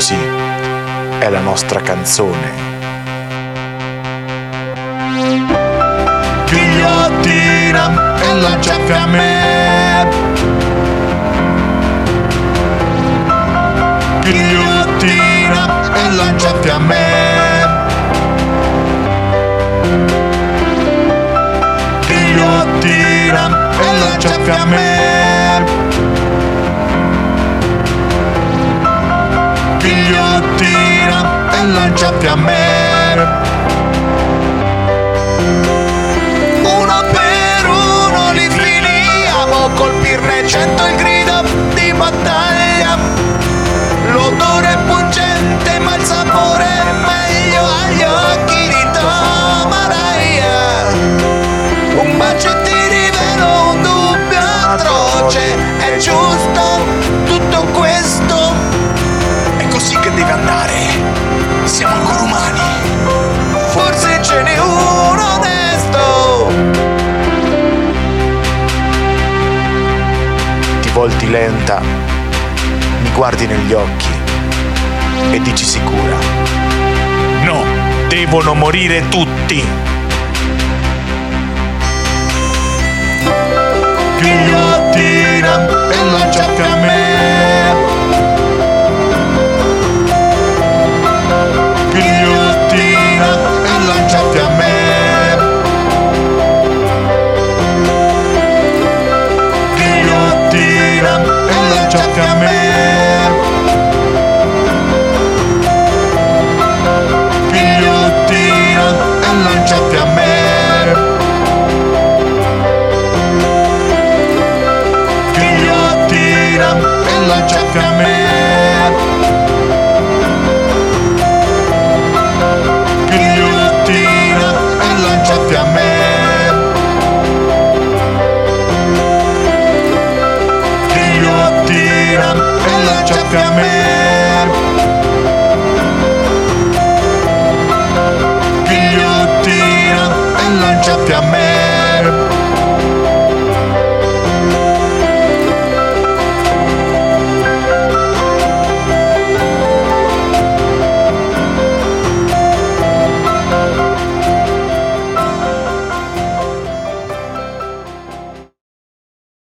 così è la nostra canzone. Ghigliottina e lancia fiamme, ghigliottina e lancia fiamme, ghigliottina e lancia fiamme, ghigliottina e lancia fiamme. Uno per uno li finiamo, colpirne 100 il grido di battaglia. L'odore è pungente ma il sapore è meglio agli occhi di Tomaraya. Un bacio e ti rivelo un dubbio atroce, è giusto tutto questo? È così che deve andare, siamo ancora umani, forse ce n'è uno onesto. Ti volti lenta, mi guardi negli occhi e dici sicura: no, devono morire tutti. Ghigliottina e lancia fiamme,